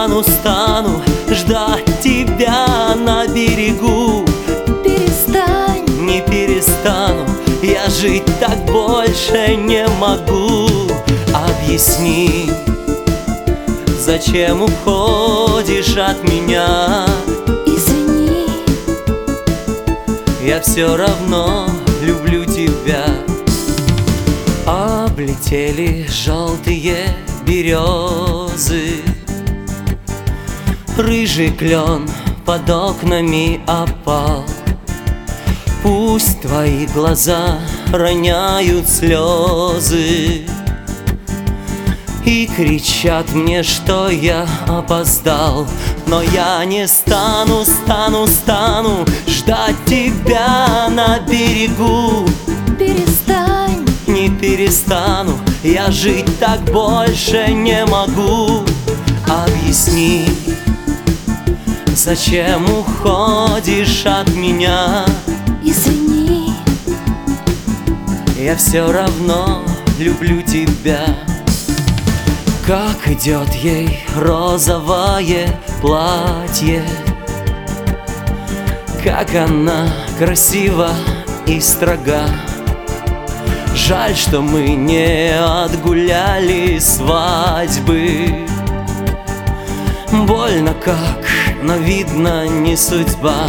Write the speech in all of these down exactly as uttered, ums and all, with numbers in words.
стану, стану ждать тебя на берегу. Перестань, не перестану, я жить так больше не могу. Объясни, зачем уходишь от меня? извини, я все равно люблю тебя. Облетели желтые березы, рыжий клен под окнами опал. Пусть твои глаза роняют слезы и кричат мне, что я опоздал, но я не стану, стану, стану ждать тебя на берегу. перестань, не перестану, я жить так больше не могу. Объясни, зачем уходишь от меня? извини, я все равно люблю тебя. Как идет ей розовое платье, как она красива и строга. Жаль, что мы не отгуляли свадьбы. Больно как, но видно не судьба.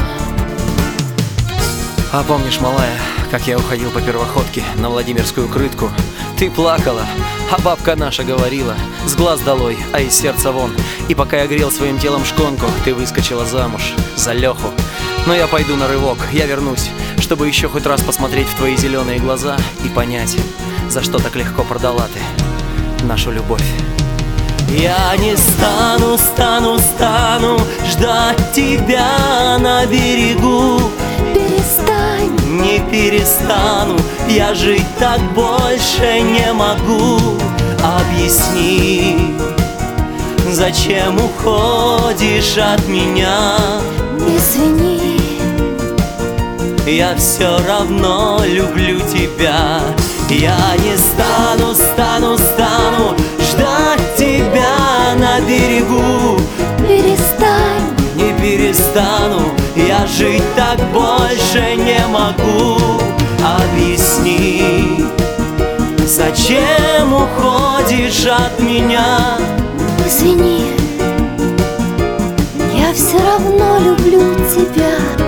А помнишь, малая, как я уходил по первоходке на Владимирскую крытку? Ты плакала, а бабка наша говорила: с глаз долой, а из сердца вон. И пока я грел своим телом шконку, ты выскочила замуж за Леху. Но я пойду на рывок, я вернусь, чтобы еще хоть раз посмотреть в твои зеленые глаза и понять, за что так легко продала ты нашу любовь. Я не стану, стану, стану ждать тебя на берегу. перестань, не перестану, я жить так больше не могу. Объясни, зачем уходишь от меня? извини, я все равно люблю тебя. Я не стану, стану, стану ждать тебя на берегу. перестань, не перестану, я жить так больше не могу. Объясни, зачем уходишь от меня? извини, я все равно люблю тебя.